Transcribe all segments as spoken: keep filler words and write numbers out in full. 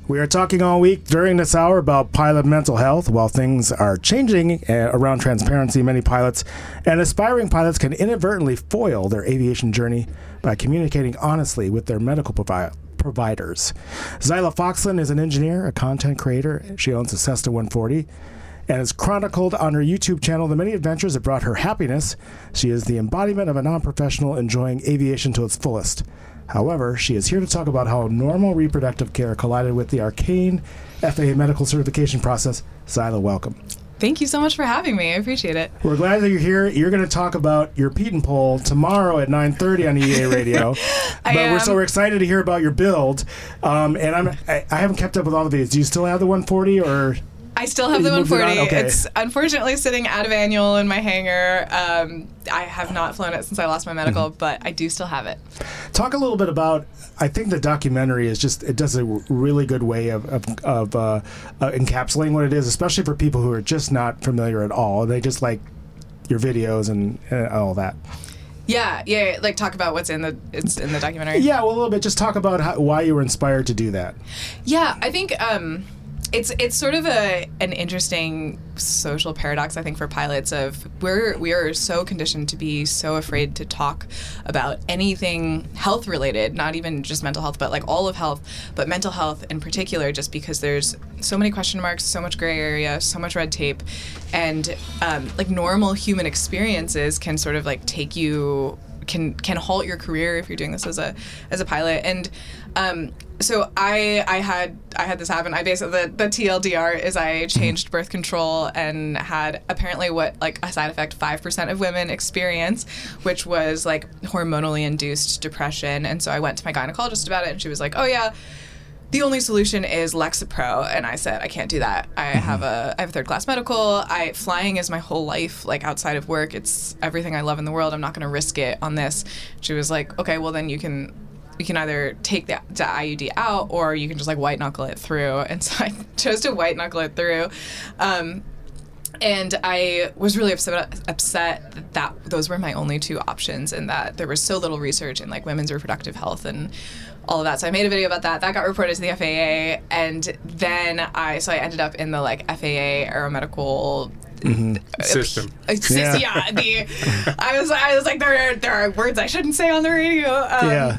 We are talking all week during this hour about pilot mental health. While things are changing uh, around transparency, many pilots and aspiring pilots can inadvertently foil their aviation journey by communicating honestly with their medical provi- providers. Zyla Foxland is an engineer, a content creator. She owns a Cessna one forty and has chronicled on her YouTube channel the many adventures that brought her happiness. She is the embodiment of a non-professional enjoying aviation to its fullest. However, she is here to talk about how normal reproductive care collided with the arcane F A A medical certification process. Zyla, welcome. Thank you so much for having me. I appreciate it. We're glad that you're here. You're going to talk about your Pete and Poll tomorrow at nine thirty on E A Radio. I but am. we're so we're excited to hear about your build. Um, and I'm I, I haven't kept up with all the videos. Do you still have the one forty or? I still have the You one moved it on? forty. Okay. It's unfortunately sitting out of annual in my hangar. Um, I have not flown it since I lost my medical, Mm-hmm. but I do still have it. Talk a little bit about, I think the documentary is just, it does a really good way of, of, of uh, uh, encapsulating what it is, especially for people who are just not familiar at all. They just like your videos and, and all that. Yeah, yeah. Like talk about what's in the it's in the documentary. Yeah, well, a little bit. Just talk about how, why you were inspired to do that. Yeah, I think um, it's it's sort of a an interesting social paradox, I think, for pilots of we're we are so conditioned to be so afraid to talk about anything health related, not even just mental health, but like all of health, but mental health in particular, just because there's so many question marks, so much gray area, so much red tape, and um, like normal human experiences can sort of like take you can can halt your career if you're doing this as a as a pilot. And um, so I I had I had this happen. I basically the, the T L D R is I changed birth control and had apparently what like a side effect five percent of women experience, which was like hormonally induced depression. And so I went to my gynecologist about it, and she was like, "Oh yeah, the only solution is Lexapro." And I said, I can't do that. I have a I have a third class medical. I flying is my whole life, like outside of work. It's everything I love in the world. I'm not going to risk it on this. She was like, okay, well then you can you can either take the, the I U D out or you can just like white knuckle it through. And so I chose to white knuckle it through. Um, And I was really upset, upset that, that those were my only two options, and that there was so little research in like women's reproductive health and all of that. So I made a video about that. That got reported to the F A A, and then I so I ended up in the like F A A aeromedical Mm-hmm. system. Uh, yeah. yeah the, I was I was like there are, there are words I shouldn't say on the radio. Um, Yeah.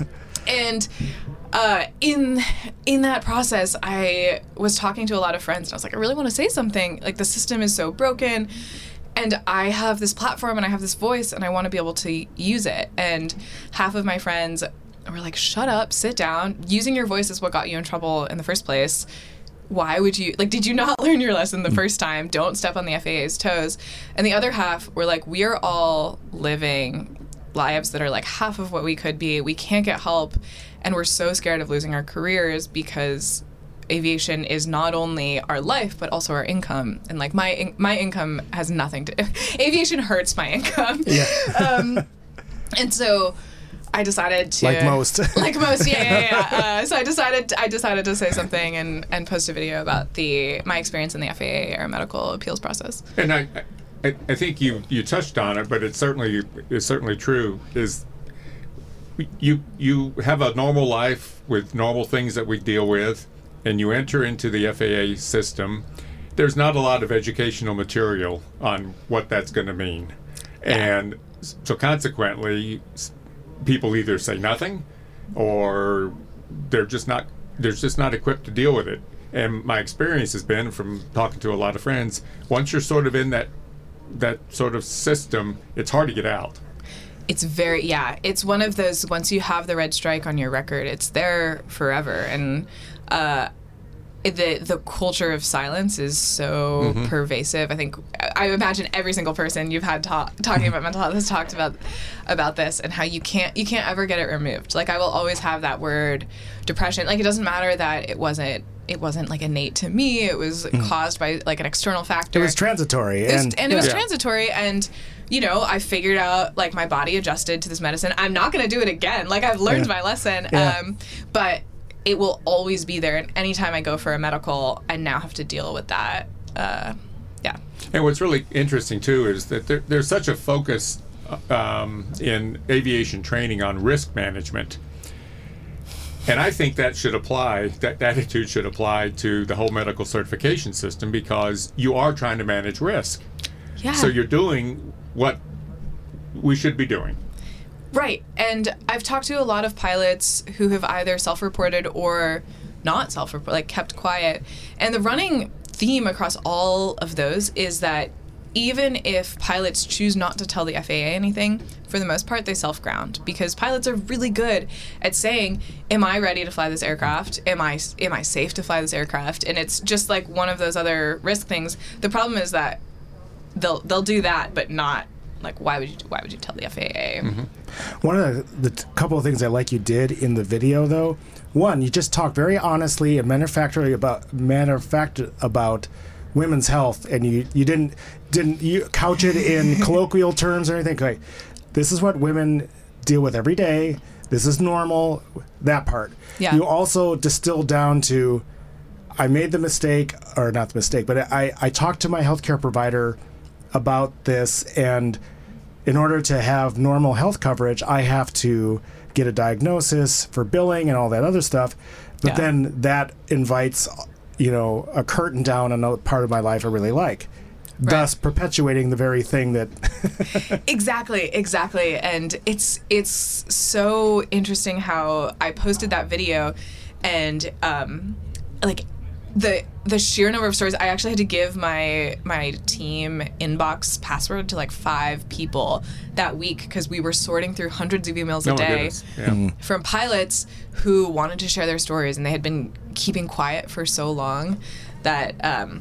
and. Uh, in in that process, I was talking to a lot of friends, and I was like, I really want to say something. Like, the system is so broken, and I have this platform, and I have this voice, and I want to be able to use it. And half of my friends were like, shut up, sit down. Using your voice is what got you in trouble in the first place. Why would you, like, did you not learn your lesson the first time? Don't step on the F A A's toes. And the other half were like, we are all living lives that are like half of what we could be. We can't get help. And we're so scared of losing our careers because aviation is not only our life, but also our income. And like my in- my income has nothing to... Aviation hurts my income. Yeah. um, and so I decided to... Like most. Like most, yeah, yeah, yeah. Uh, so I decided I decided to say something and, and post a video about the my experience in the F A A aeromedical appeals process. And I, I, I think you, you touched on it, but it's certainly it's certainly true. Is you you have a normal life with normal things that we deal with, and you enter into the F A A system. There's not a lot of educational material on what that's going to mean, Yeah. and so consequently, people either say nothing, or they're just not they're just not equipped to deal with it. And my experience has been from talking to a lot of friends, once you're sort of in that that sort of system, it's hard to get out. It's very, yeah, it's one of those, once you have the red strike on your record, it's there forever. And uh, the the culture of silence is so Mm-hmm. pervasive. I think, I imagine every single person you've had ta- talking about mental health has talked about about this, and how you can't you can't ever get it removed. Like, I will always have that word, depression. Like, it doesn't matter that it wasn't it wasn't like innate to me. It was mm. caused by like an external factor. It was transitory. It was, and and it was yeah. transitory. And, you know, I figured out, like, my body adjusted to this medicine. I'm not going to do it again. Like, I've learned Yeah. my lesson. Yeah. Um, but it will always be there. And anytime I go for a medical, I now have to deal with that. Uh, yeah. And what's really interesting, too, is that there, there's such a focus um, in aviation training on risk management. And I think that should apply, that attitude should apply to the whole medical certification system, because you are trying to manage risk. Yeah. So you're doing what we should be doing. Right. And I've talked to a lot of pilots who have either self-reported or not self-reported, like kept quiet. And the running theme across all of those is that even if pilots choose not to tell the F A A anything, for the most part, they self-ground, because pilots are really good at saying, am I ready to fly this aircraft? Am I am I safe to fly this aircraft? And it's just like one of those other risk things. The problem is that they'll they'll do that, but not like, why would you why would you tell the F A A? Mm-hmm. One of the, the t- couple of things I like you did in the video, though, one, you just talked very honestly and manufacturally about manufactured about women's health, and you, you didn't didn't you couch it in colloquial terms or anything. Okay, this is what women deal with every day. This is normal. That part. Yeah. You also distilled down to, I made the mistake, or not the mistake, but I, I talked to my healthcare provider about this, and in order to have normal health coverage, I have to get a diagnosis for billing and all that other stuff. But Yeah. then that invites, you know, a curtain down on a part of my life I really like, thus perpetuating the very thing that. Exactly, exactly. And it's it's so interesting how I posted that video, and um, like the the sheer number of stories. I actually had to give my my team inbox password to like five people that week, because we were sorting through hundreds of emails a Oh my day goodness. Yeah. from pilots who wanted to share their stories, and they had been keeping quiet for so long that um,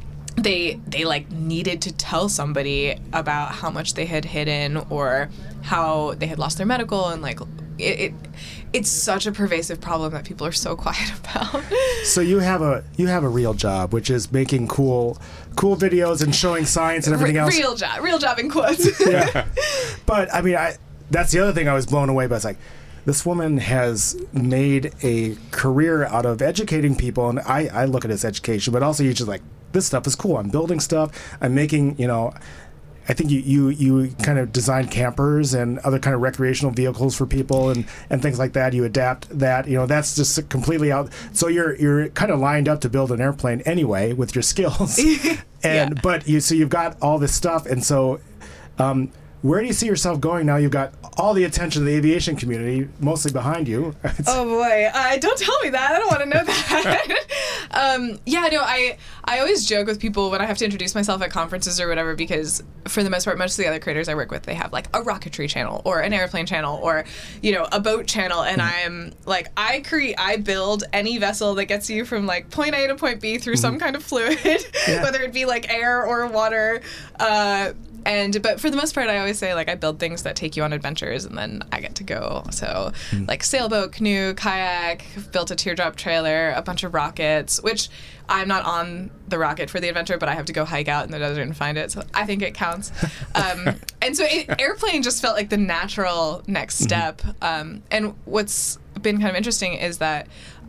they they like needed to tell somebody about how much they had hidden or how they had lost their medical, and like it, it it's such a pervasive problem that people are so quiet about. So you have a you have a real job, which is making cool cool videos and showing science and everything Re- else. Real job, real job in quotes. Yeah. But I mean, I that's the other thing I was blown away by. It's like, this woman has made a career out of educating people, and I, I look at it as education, but also you're just like, this stuff is cool. I'm building stuff. I'm making, you know, I think you, you, you kind of design campers and other kind of recreational vehicles for people and, and things like that. You adapt that, you know, that's just completely out. So you're you're kind of lined up to build an airplane anyway with your skills. and Yeah. But you so you've got all this stuff, and so um, where do you see yourself going now? You've got all the attention of the aviation community mostly behind you. Oh boy, uh, don't tell me that. I don't want to know that. um, yeah, no, I I always joke with people when I have to introduce myself at conferences or whatever, because for the most part, most of the other creators I work with, they have like a rocketry channel or an airplane channel or, you know, a boat channel, and I'm like, I create, I build any vessel that gets you from like point A to point B through some kind of fluid, Yeah. whether it be like air or water. Uh, And but for the most part, I always say like I build things that take you on adventures, and then I get to go. So like sailboat, canoe, kayak, built a teardrop trailer, a bunch of rockets, which I'm not on the rocket for the adventure, but I have to go hike out in the desert and find it. So I think it counts. Um, and so it, airplane just felt like the natural next step. Um, and what's been kind of interesting is that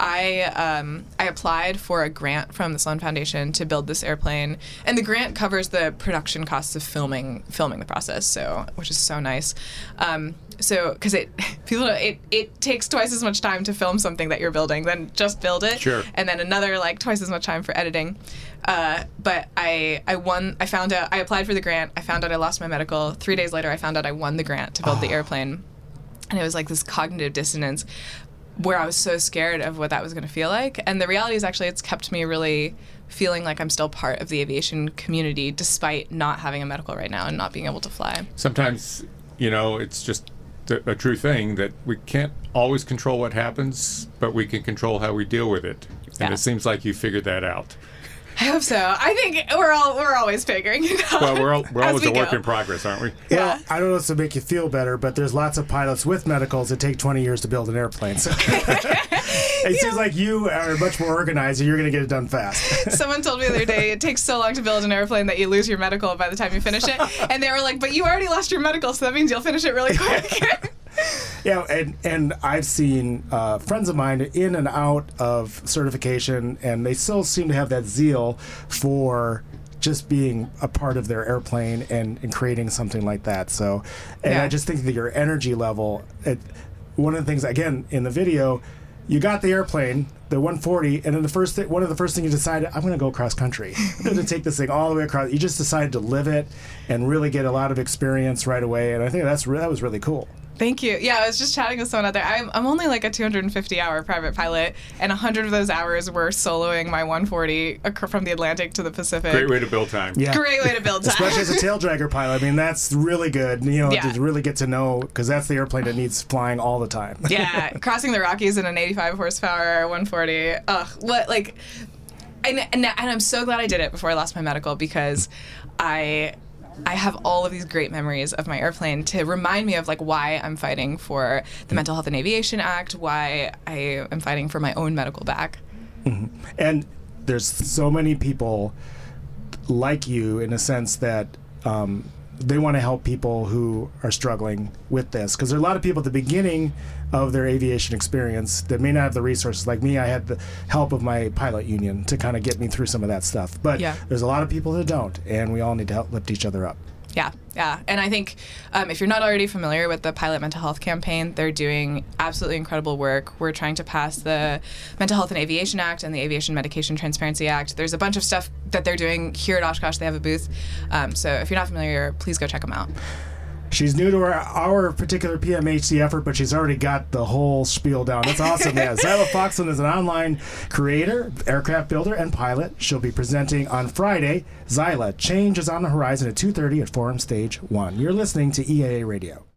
I um, I applied for a grant from the Sloan Foundation to build this airplane, and the grant covers the production costs of filming filming the process. So, which is so nice. Um, so, because it people it it takes twice as much time to film something that you're building than just build it, Sure. and then another like twice as much time for editing. Uh, but I I won. I found out I applied for the grant. I found out I lost my medical. Three days later, I found out I won the grant to build the airplane, and it was like this cognitive dissonance where I was so scared of what that was going to feel like. And the reality is actually it's kept me really feeling like I'm still part of the aviation community despite not having a medical right now and not being able to fly. Sometimes, you know, it's just a, a true thing that we can't always control what happens, but we can control how we deal with it. And Yeah. it seems like you figured that out. I hope so. I think we're all we're always figuring it out. Well, we're, all, we're as always we a work go. in progress, aren't we? Yeah. Well, I don't know if to make you feel better, but there's lots of pilots with medicals that take twenty years to build an airplane. So it seems like you are much more organized and you're going to get it done fast. Someone told me the other day it takes so long to build an airplane that you lose your medical by the time you finish it. And they were like, but you already lost your medical, so that means you'll finish it really quick. Yeah, and, and I've seen uh, friends of mine in and out of certification, and they still seem to have that zeal for just being a part of their airplane and, and creating something like that. So, and Yeah. I just think that your energy level, it, one of the things, again, in the video, you got the airplane, the one forty, and then the first thing, one of the first things you decided, I'm going to go cross country. I'm going to take this thing all the way across. You just decided to live it and really get a lot of experience right away, and I think that's re- that was really cool. Thank you. Yeah, I was just chatting with someone out there. I'm, I'm only like a two hundred fifty hour private pilot, and one hundred of those hours were soloing my one forty ac- from the Atlantic to the Pacific. Great way to build time. Yeah. Great way to build time. Especially as a tail dragger pilot. I mean, that's really good, you know, Yeah. to really get to know, because that's the airplane that needs flying all the time. Yeah, crossing the Rockies in an eighty-five horsepower one forty. Ugh, what, like, and, and, and I'm so glad I did it before I lost my medical, because I... I have all of these great memories of my airplane to remind me of like why I'm fighting for the Mental Health and Aviation Act, why I am fighting for my own medical back. Mm-hmm. And there's so many people like you in a sense that um, they want to help people who are struggling with this, because there are a lot of people at the beginning of their aviation experience that may not have the resources. Like me, I had the help of my pilot union to kind of get me through some of that stuff. But Yeah. there's a lot of people that don't, and we all need to help lift each other up. Yeah, yeah. And I think um, if you're not already familiar with the Pilot Mental Health Campaign, they're doing absolutely incredible work. We're trying to pass the Mental Health and Aviation Act and the Aviation Medication Transparency Act. There's a bunch of stuff that they're doing here at Oshkosh. They have a booth. Um, so if you're not familiar, please go check them out. She's new to our, our particular P M H C effort, but she's already got the whole spiel down. That's awesome. Yeah, Zyla Foxen is an online creator, aircraft builder, and pilot. She'll be presenting on Friday. Zyla, Change is on the Horizon at two thirty at Forum Stage one. You're listening to E A A Radio.